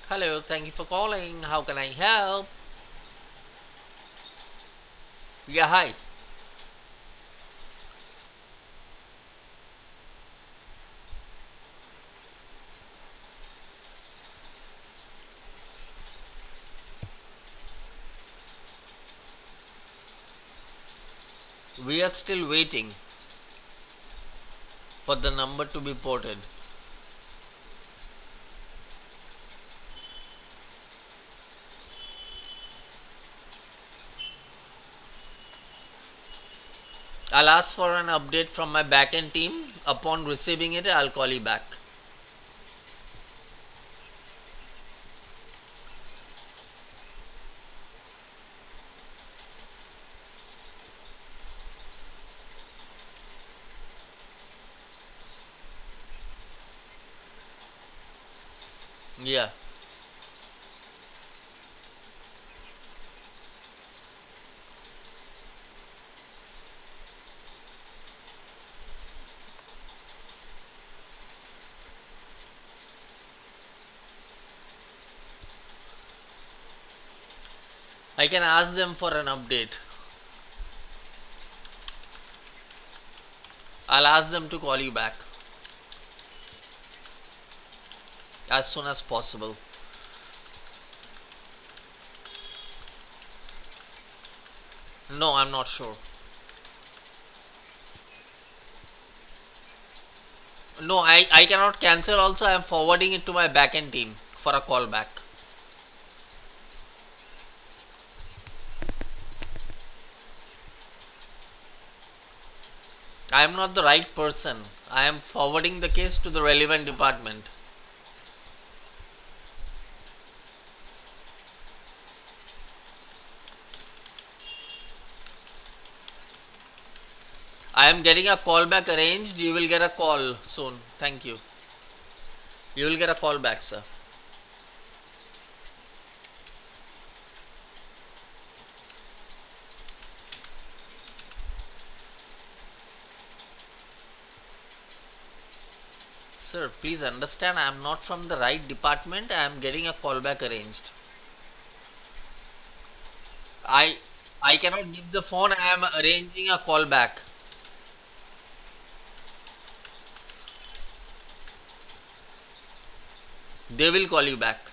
Hello, thank you for calling. How can I help? Yeah, hi. We are still waiting for the number to be ported. I'll ask for an update from my backend team. Upon receiving it, I'll call you back. Yeah, I can ask them for an update. I'll ask them to call you back as soon as possible. No, I'm not sure. No, I cannot cancel also. I'm forwarding it to my backend team for a call back. I am not the right person. I am forwarding the case to the relevant department. I am getting a call back arranged. You will get a call soon. Thank you. You will get a call back, sir. Sir, please understand I am not from the right department. I am getting a call back arranged. I I cannot give the phone. I am arranging a call back. They will call you back.